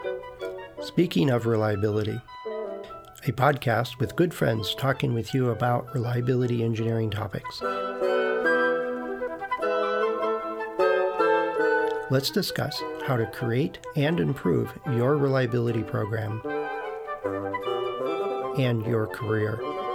Speaking of reliability, a podcast with good friends talking with you about reliability engineering topics. Let's discuss how to create and improve your reliability program and your career.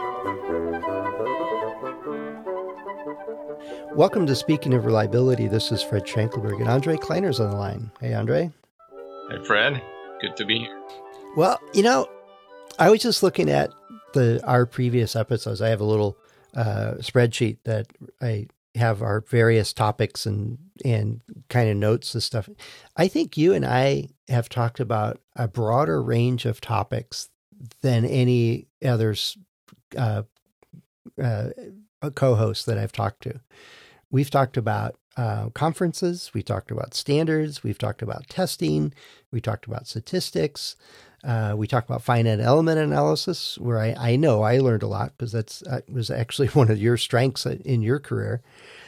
Welcome to Speaking of Reliability. This is Fred Schenkelberg, and Andre Kleiner's on the line. Hey, Andre. Hey, Fred. Good to be here. Well, I was just looking at our previous episodes. I have a little spreadsheet that I have our various topics and kind of notes and stuff. I think you and I have talked about a broader range of topics than any others co-host that I've talked to. We've talked about conferences, we talked about standards, we've talked about testing, we talked about statistics, we talked about finite element analysis, where I know I learned a lot because that was actually one of your strengths in your career.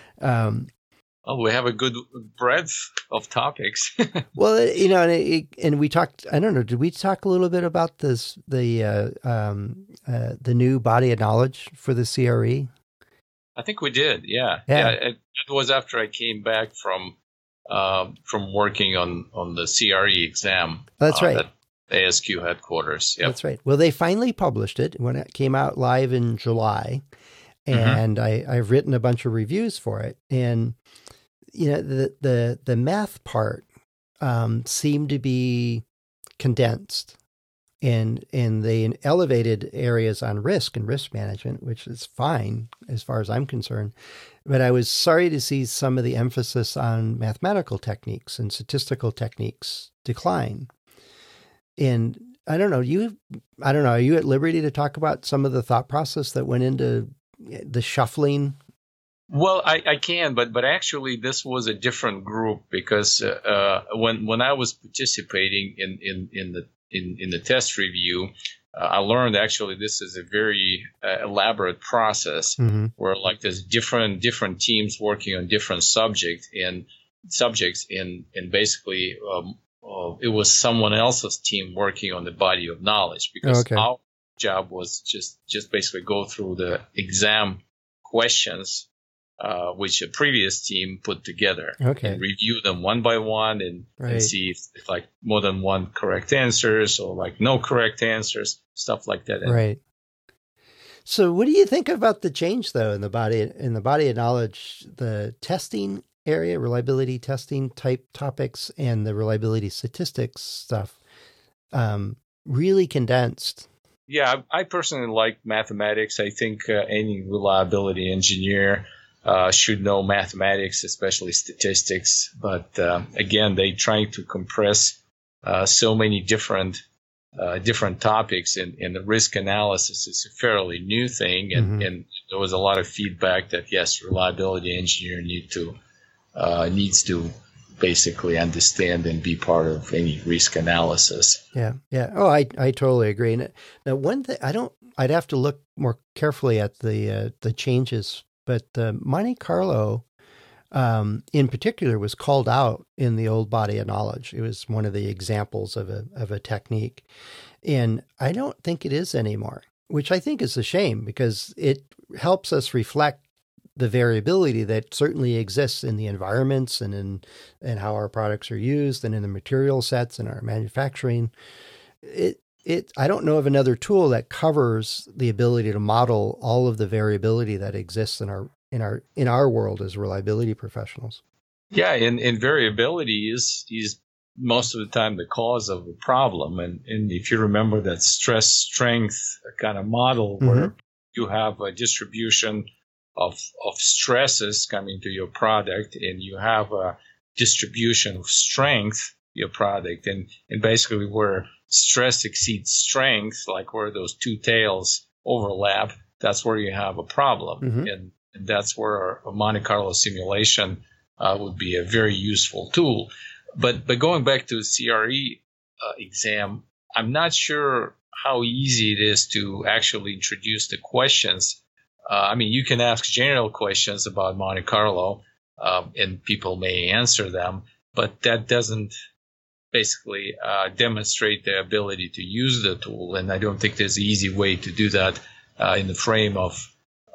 We have a good breadth of topics. Well, and we talked. I don't know. Did we talk a little bit about the new body of knowledge for the CRE? I think we did. Yeah. It was after I came back from working on the CRE exam. That's right. At ASQ headquarters. Yep. That's right. Well, they finally published it when it came out live in July, and I've written a bunch of reviews for it. And the math part seemed to be condensed. And they elevated areas on risk and risk management, which is fine as far as I'm concerned. But I was sorry to see some of the emphasis on mathematical techniques and statistical techniques decline. And I don't know, are you at liberty to talk about some of the thought process that went into the shuffling? Well, I can, but actually this was a different group because when I was participating in the test review, I learned actually this is a very elaborate process where like there's different teams working on different subjects and basically it was someone else's team working on the body of knowledge because our job was just basically go through the exam questions which a previous team put together and review them one by one and see if like more than one correct answers or like no correct answers, stuff like that. Right. So what do you think about the change though in the body of knowledge, the testing area, reliability testing type topics and the reliability statistics stuff, really condensed? Yeah, I personally like mathematics. I think any reliability engineer should know mathematics, especially statistics. But again, they try to compress so many different topics, and the risk analysis is a fairly new thing. And there was a lot of feedback that yes, reliability engineer needs to basically understand and be part of any risk analysis. Yeah. Oh, I totally agree. Now, one thing I'd have to look more carefully at the changes. But Monte Carlo, in particular, was called out in the old body of knowledge. It was one of the examples of a technique, and I don't think it is anymore, which I think is a shame because it helps us reflect the variability that certainly exists in the environments and how our products are used and in the material sets and our manufacturing. I don't know of another tool that covers the ability to model all of the variability that exists in our world as reliability professionals. Yeah, and variability is most of the time the cause of the problem. And if you remember that stress strength kind of model where you have a distribution of stresses coming to your product and you have a distribution of strength your product and basically where stress exceeds strength, like where those two tails overlap, that's where you have a problem. And that's where a Monte Carlo simulation would be a very useful tool. But going back to the CRE exam, I'm not sure how easy it is to actually introduce the questions. I mean, you can ask general questions about Monte Carlo, and people may answer them, but that doesn't basically demonstrate the ability to use the tool. And I don't think there's an easy way to do that in the frame of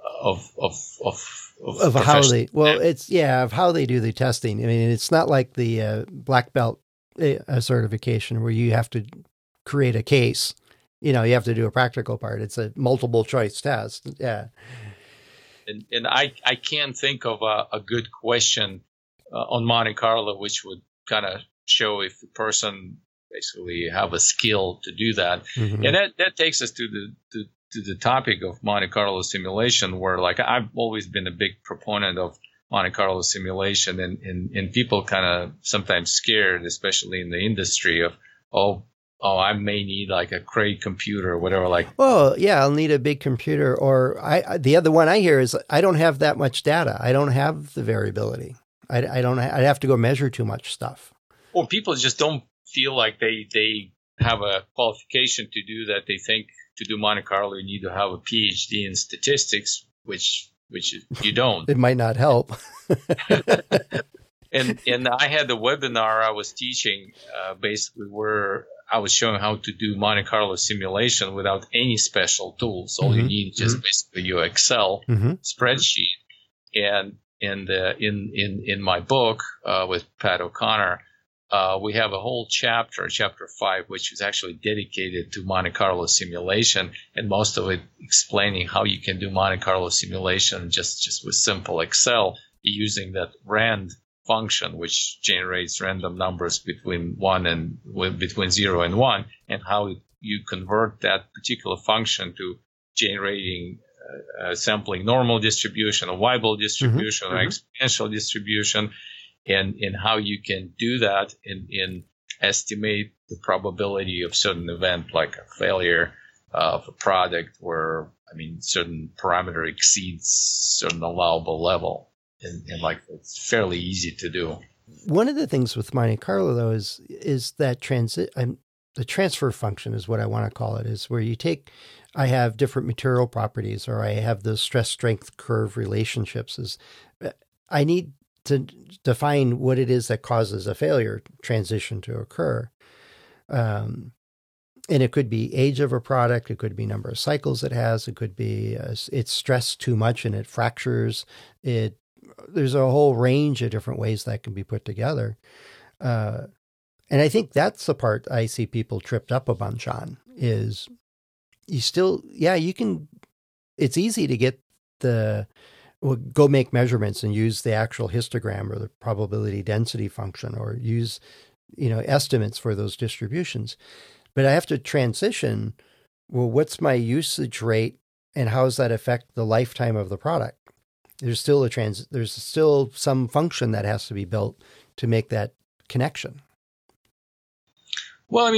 how they, well, it's, of how they do the testing. I mean, it's not like the black belt certification where you have to create a case. You have to do a practical part. It's a multiple choice test. Yeah. And I can't think of a good question on Monte Carlo which would kind of show if the person basically have a skill to do that. Mm-hmm. And that takes us to the topic of Monte Carlo simulation, where like I've always been a big proponent of Monte Carlo simulation, and people kind of sometimes scared, especially in the industry, of I may need like a Cray computer or whatever. Like, well, yeah, I'll need a big computer. Or the other one I hear is I don't have that much data. I don't have the variability. I'd have to go measure too much stuff. Or people just don't feel like they have a qualification to do that. They think to do Monte Carlo you need to have a PhD in statistics, which you don't. It might not help. And I had a webinar I was teaching basically where I was showing how to do Monte Carlo simulation without any special tools. All you need is just basically your Excel spreadsheet. And in my book with Pat O'Connor, we have a whole chapter 5, which is actually dedicated to Monte Carlo simulation, and most of it explaining how you can do Monte Carlo simulation just with simple Excel using that RAND function, which generates random numbers between 0 and 1, and how you convert that particular function to generating sampling normal distribution, a Weibull distribution, or exponential distribution, and how you can do that and estimate the probability of certain event, like a failure of a product where, certain parameter exceeds certain allowable level. And like, it's fairly easy to do. One of the things with Monte Carlo, though, is that the transfer function is what I want to call it, is where I have different material properties, or I have the stress strength curve relationships. I need to define what it is that causes a failure transition to occur. And it could be age of a product. It could be number of cycles it has. It could be it's stressed too much and it fractures. There's a whole range of different ways that can be put together. And I think that's the part I see people tripped up a bunch on, is you can, it's easy to get go make measurements and use the actual histogram or the probability density function, or use, estimates for those distributions. But I have to transition, well, what's my usage rate and how does that affect the lifetime of the product? There's still some function that has to be built to make that connection. Well,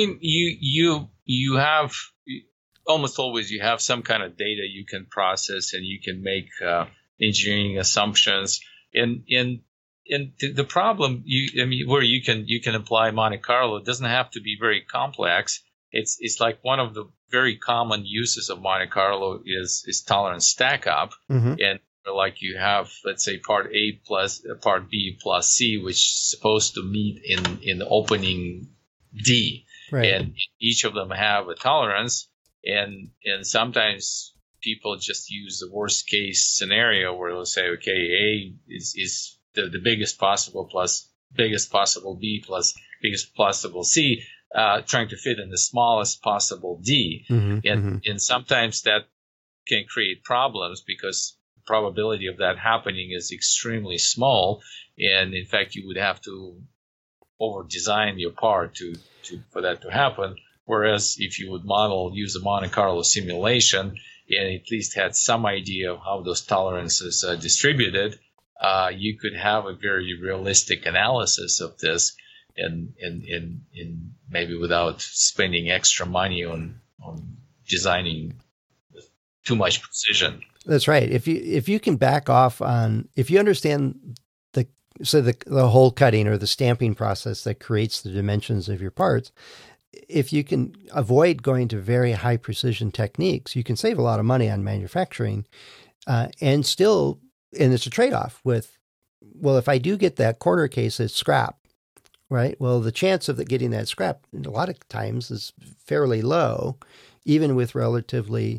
you have almost always you have some kind of data you can process, and you can make engineering assumptions. And the problem where you can apply Monte Carlo, it doesn't have to be very complex. It's like one of the very common uses of Monte Carlo is tolerance stack up, and like you have, let's say, part A plus part B plus C, which is supposed to meet in the opening D, right. And each of them have a tolerance, and sometimes people just use the worst case scenario where they'll say, okay, A is the biggest possible plus biggest possible B plus biggest possible C, trying to fit in the smallest possible D, and sometimes that can create problems because probability of that happening is extremely small, and in fact you would have to over design your part for that to happen. Whereas if you would use a Monte Carlo simulation and at least had some idea of how those tolerances are distributed, you could have a very realistic analysis of this, and maybe without spending extra money on designing too much precision. That's right. If you can back off on, if you understand the hole cutting or the stamping process that creates the dimensions of your parts, if you can avoid going to very high precision techniques, you can save a lot of money on manufacturing, and it's a trade-off with, well, if I do get that corner case, it's scrap, right? Well, the chance of getting that scrap a lot of times is fairly low, even with relatively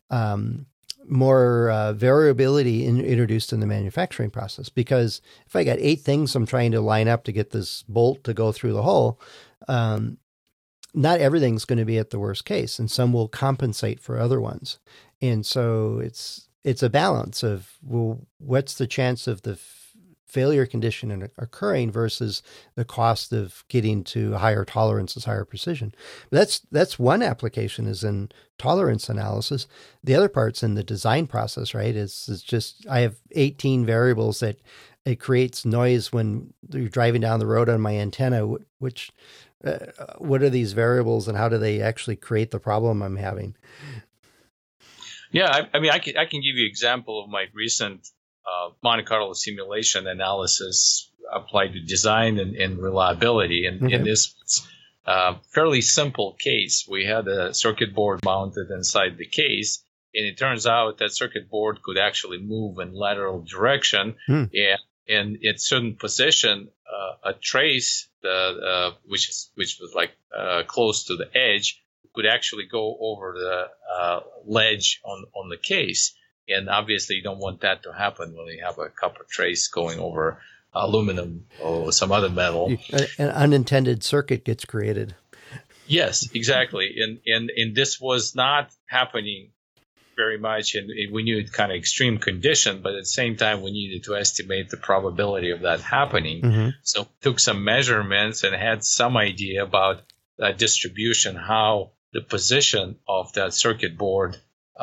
more variability introduced in the manufacturing process. Because if I got 8 things I'm trying to line up to get this bolt to go through the hole, not everything's going to be at the worst case, and some will compensate for other ones. And so it's a balance of, well, what's the chance of the failure condition occurring versus the cost of getting to higher tolerances, higher precision. That's one application, is in tolerance analysis. The other part's in the design process, right? It's just, I have 18 variables that it creates noise when you're driving down the road on my antenna. What are these variables, and how do they actually create the problem I'm having? Yeah, I mean, I can give you an example of my recent Monte Carlo simulation analysis applied to design and reliability. And in this fairly simple case, we had a circuit board mounted inside the case, and it turns out that circuit board could actually move in lateral direction, and at certain position, a trace which was like close to the edge could actually go over the ledge on the case. And obviously, you don't want that to happen when you have a copper trace going over aluminum or some other metal. An unintended circuit gets created. Yes, exactly. And this was not happening very much, and we knew it kind of extreme condition, but at the same time, we needed to estimate the probability of that happening. So we took some measurements and had some idea about that distribution, how the position of that circuit board,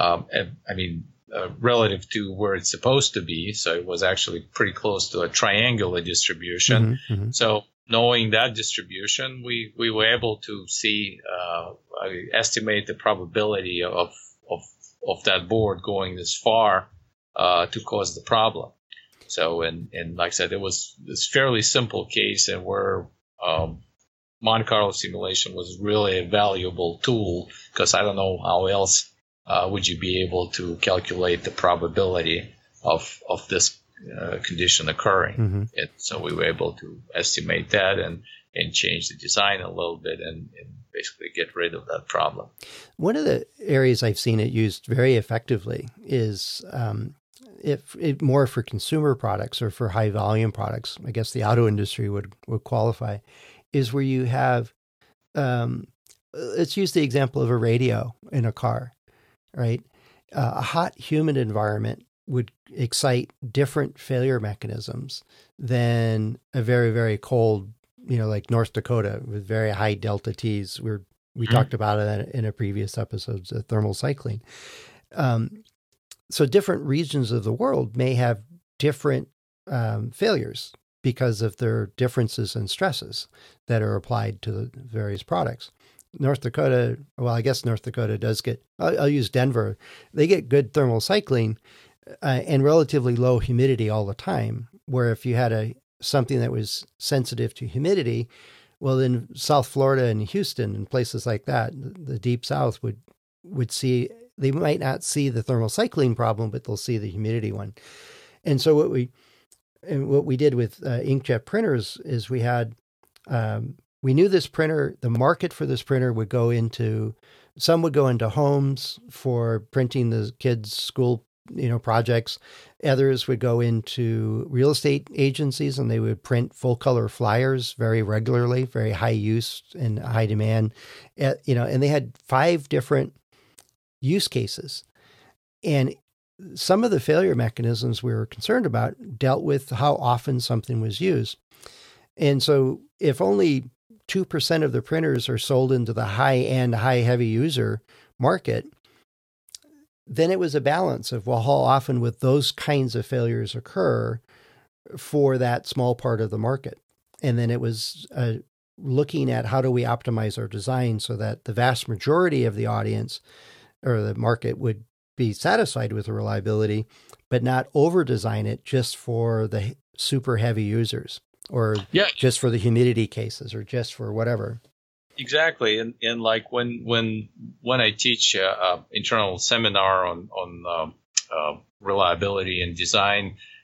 relative to where it's supposed to be. So it was actually pretty close to a triangular distribution. So knowing that distribution, we were able to estimate the probability of that board going this far to cause the problem. So, and like I said, it was this fairly simple case, and where Monte Carlo simulation was really a valuable tool, because I don't know how else would you be able to calculate the probability of this condition occurring. And so we were able to estimate that and change the design a little bit and basically get rid of that problem. One of the areas I've seen it used very effectively is more for consumer products or for high volume products. I guess the auto industry would qualify, is where you have, let's use the example of a radio in a car, right? A hot, humid environment would excite different failure mechanisms than a very, very cold, like North Dakota with very high delta T's. We talked about it in a previous episodes of thermal cycling. So different regions of the world may have different failures because of their differences in stresses that are applied to the various products. North Dakota, well, I guess North Dakota does get, I'll use Denver. They get good thermal cycling and relatively low humidity all the time, where if you had something that was sensitive to humidity, well, in South Florida and Houston and places like that, the deep South would see, they might not see the thermal cycling problem, but they'll see the humidity one. And so what we did with inkjet printers is we knew this printer, the market for this printer would go into homes for printing the kids' school projects. Others would go into real estate agencies, and they would print full color flyers very regularly, very high use and high demand. And they had 5 different use cases. And some of the failure mechanisms we were concerned about dealt with how often something was used. And so if only 2% of the printers are sold into the high-end, high-heavy user market, then it was a balance of, well, how often would those kinds of failures occur for that small part of the market? And then it was looking at how do we optimize our design so that the vast majority of the audience or the market would be satisfied with the reliability, but not over-design it just for the super heavy users or just for the humidity cases or just for whatever. Exactly, and like when I teach internal seminar on reliability and design,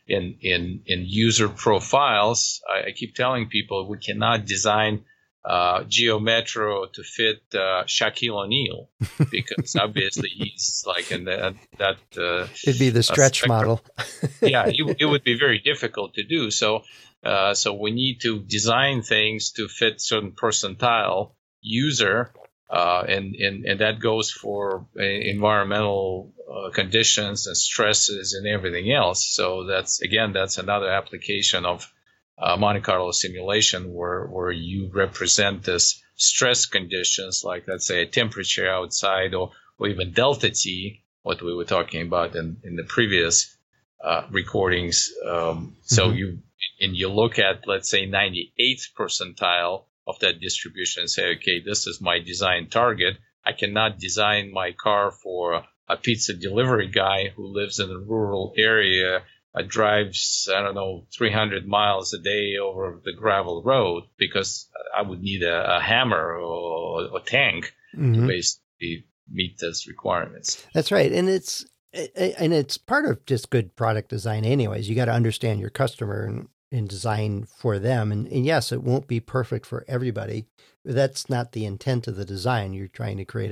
in user profiles, I keep telling people we cannot design Geo Metro to fit Shaquille O'Neal, because obviously he's like in that it'd be the stretch model. Yeah, it would be very difficult to do. So we need to design things to fit certain percentile user, and that goes for environmental conditions and stresses and everything else. So that's another application of Monte Carlo simulation, where you represent this stress conditions, like let's say a temperature outside, or even delta T, what we were talking about in the previous recordings. So you look at, let's say, 98th percentile of that distribution and say, okay, this is my design target. I cannot design my car for a pizza delivery guy who lives in a rural area, drives, 300 miles a day over the gravel road, because I would need a hammer or a tank to basically meet those requirements. That's right. And it's part of just good product design anyways. You got to understand your customer and design for them. And yes, it won't be perfect for everybody. That's not the intent of the design. You're trying to create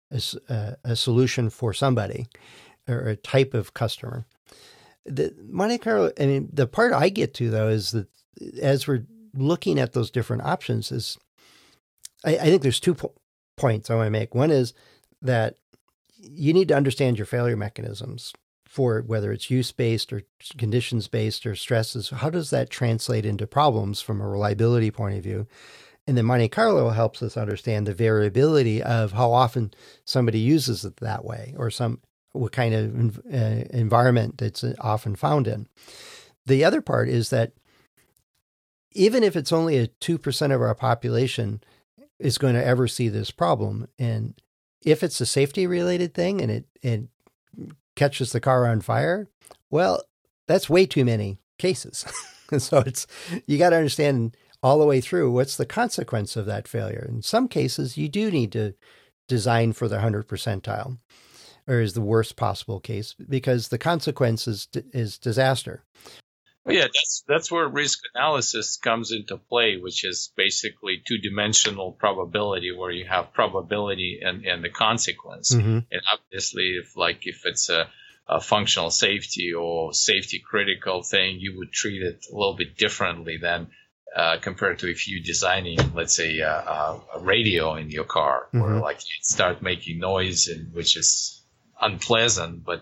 a solution for somebody or a type of customer. The Monte Carlo, the part I get to, though, is that as we're looking at those different options, is I think there's 2 points I want to make. One is that you need to understand your failure mechanisms for whether it's use-based or conditions-based or stresses. How does that translate into problems from a reliability point of view? And then Monte Carlo helps us understand the variability of how often somebody uses it that way, or what kind of environment it's often found in. The other part is that even if it's only a 2% of our population is going to ever see this problem, and if it's a safety-related thing and it catches the car on fire, well, that's way too many cases. And so you got to understand all the way through what's the consequence of that failure. In some cases, you do need to design for the 100 percentile, or is the worst possible case, because the consequence is disaster. Well, yeah, that's where risk analysis comes into play, which is basically 2-dimensional probability, where you have probability and the consequence. And obviously, if it's a functional safety or safety critical thing, you would treat it a little bit differently than compared to if you're designing, let's say, a radio in your car, where like you start making noise, which is unpleasant, but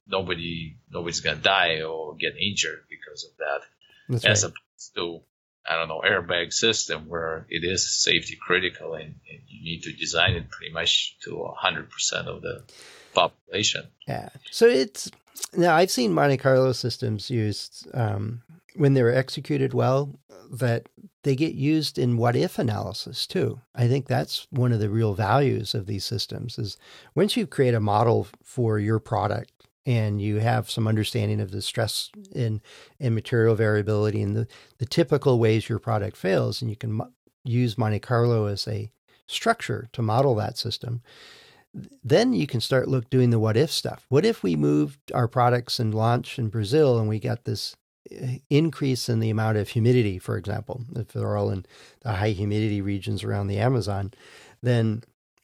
nobody's gonna die or get injured because of that. That's as right. opposed to airbag system, where it is safety critical and you need to design it pretty much to 100% of the population. Yeah. So now I've seen Monte Carlo systems used when they're executed well, that they get used in what-if analysis too. I think that's one of the real values of these systems, is once you create a model for your product and you have some understanding of the stress and material variability and the typical ways your product fails, and you can use Monte Carlo as a structure to model that system, then you can start doing the what-if stuff. What if we moved our products and launched in Brazil and we got this increase in the amount of humidity, for example, if they're all in the high humidity regions around the Amazon, then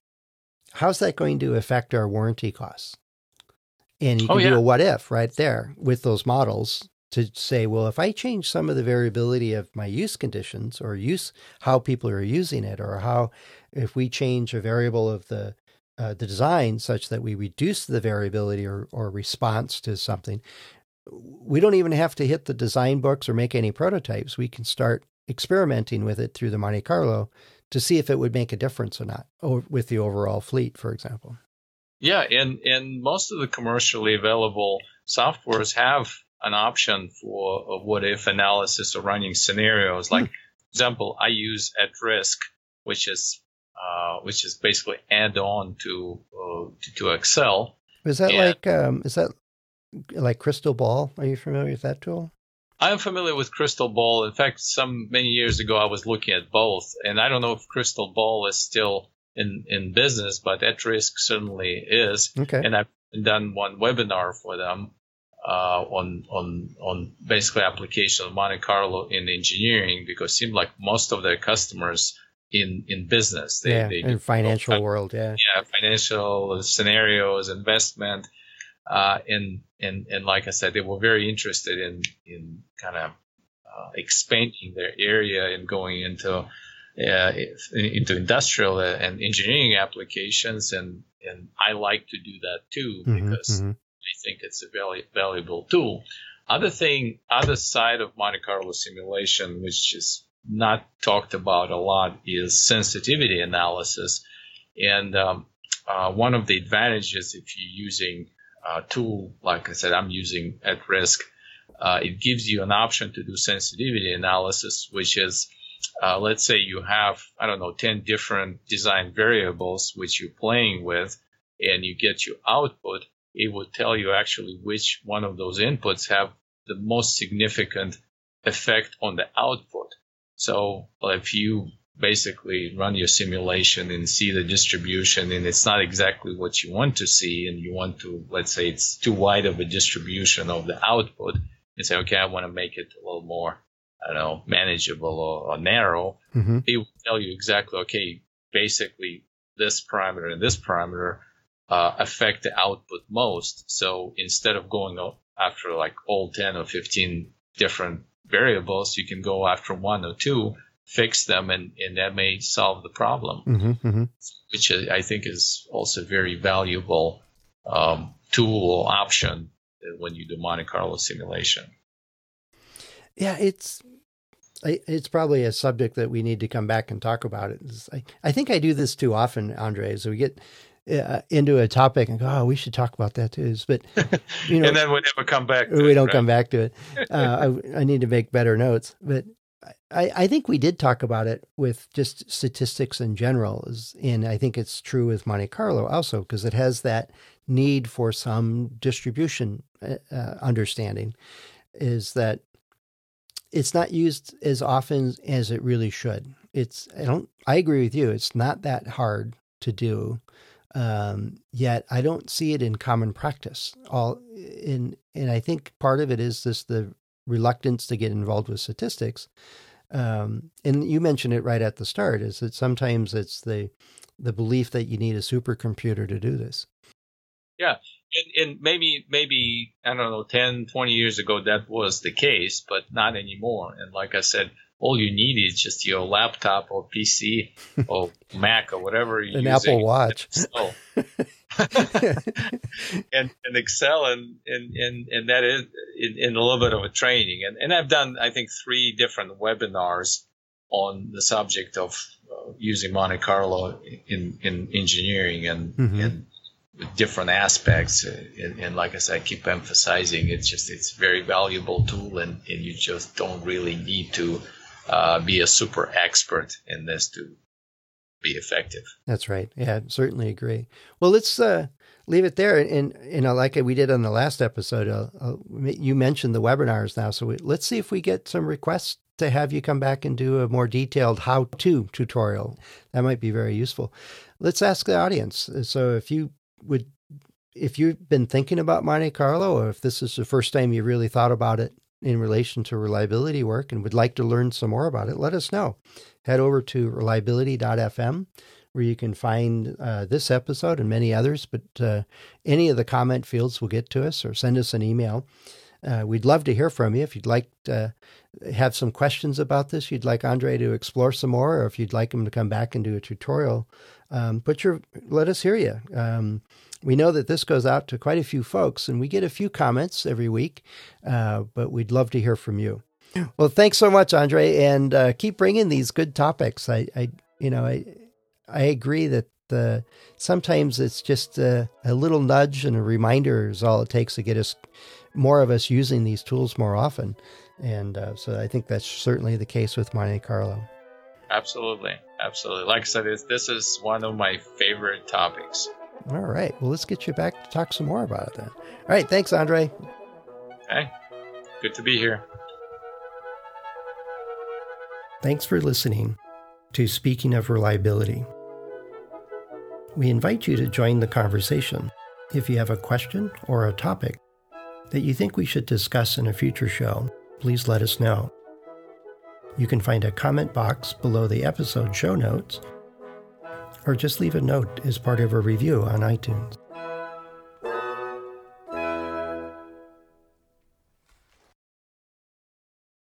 how's that going to affect our warranty costs? And you can do a what if right there with those models to say, well, if I change some of the variability of my use conditions, or how people are using it, or if we change a variable of the design such that we reduce the variability or response to something, we don't even have to hit the design books or make any prototypes. We can start experimenting with it through the Monte Carlo to see if it would make a difference or not with the overall fleet, for example. Yeah, and most of the commercially available softwares have an option for a what-if analysis or running scenarios. Like, for example, I use At Risk, which is basically add-on to Excel. Is that like Crystal Ball? Are you familiar with that tool? I'm familiar with Crystal Ball. In fact, many years ago, I was looking at both, and I don't know if Crystal Ball is still in business, but At Risk certainly is. Okay. And I've done one webinar for them on basically application of Monte Carlo in engineering, because it seemed like most of their customers in business, they in financial world, financial scenarios, investment, and like I said, they were very interested in kind of expanding their area and going into industrial and engineering applications, and I like to do that too, because I think it's a very valuable tool. Other side of Monte Carlo simulation, which is not talked about a lot, is sensitivity analysis. And one of the advantages, if you're using a tool, like I said, I'm using at risk, it gives you an option to do sensitivity analysis, which is, let's say you have, 10 different design variables which you're playing with, and you get your output. It would tell you actually which one of those inputs have the most significant effect on the output. So if you basically run your simulation and see the distribution and it's not exactly what you want to see, and you want to, let's say it's too wide of a distribution of the output, and say, okay, I want to make it a little more, manageable or narrow, it will tell you exactly, okay, basically this parameter and this parameter affect the output most. So instead of going after like all 10 or 15 different variables, you can go after one or two, fix them, and that may solve the problem, which I think is also very valuable tool or option when you do Monte Carlo simulation. Yeah, it's probably a subject that we need to come back and talk about. I think I do this too often, Andre. So we get into a topic and go, oh, we should talk about that too. But and then we never come back to it. We don't come back to it. I need to make better notes. But I think we did talk about it with just statistics in general, and I think it's true with Monte Carlo also, because it has that need for some distribution understanding, is that it's not used as often as it really should. I agree with you. It's not that hard to do. Yet I don't see it in common practice. And I think part of it is the reluctance to get involved with statistics. And you mentioned it right at the start, is that sometimes it's the belief that you need a supercomputer to do this. Yeah. And maybe, 10, 20 years ago, that was the case, but not anymore. And like I said, all you need is just your laptop or PC or Mac or whatever you're using. An Apple Watch. and Excel and that is in a little bit of a training. And I've done, I think, 3 different webinars on the subject of using Monte Carlo in engineering and with different aspects. And like I said, I keep emphasizing it's a very valuable tool, and you just don't really need to be a super expert in this to be effective. That's right. Yeah, I certainly agree. Well, let's leave it there. And like we did on the last episode, you mentioned the webinars now. So let's see if we get some requests to have you come back and do a more detailed how-to tutorial. That might be very useful. Let's ask the audience. So if you've been thinking about Monte Carlo, or if this is the first time you really thought about it in relation to reliability work and would like to learn some more about it, let us know. Head over to reliability.fm, where you can find this episode and many others, but any of the comment fields will get to us, or send us an email. We'd love to hear from you. If you'd like to have some questions about this, you'd like Andre to explore some more, or if you'd like him to come back and do a tutorial, let us hear you. We know that this goes out to quite a few folks, and we get a few comments every week, but we'd love to hear from you. Well, thanks so much, Andre, and keep bringing these good topics. I agree that sometimes it's just a little nudge and a reminder is all it takes to get more of us using these tools more often. And so I think that's certainly the case with Monte Carlo. Absolutely. Like I said, this is one of my favorite topics. All right. Well, let's get you back to talk some more about it then. All right. Thanks, Andre. Okay. Good to be here. Thanks for listening to Speaking of Reliability. We invite you to join the conversation. If you have a question or a topic, that you think we should discuss in a future show, please let us know. You can find a comment box below the episode show notes, or just leave a note as part of a review on iTunes.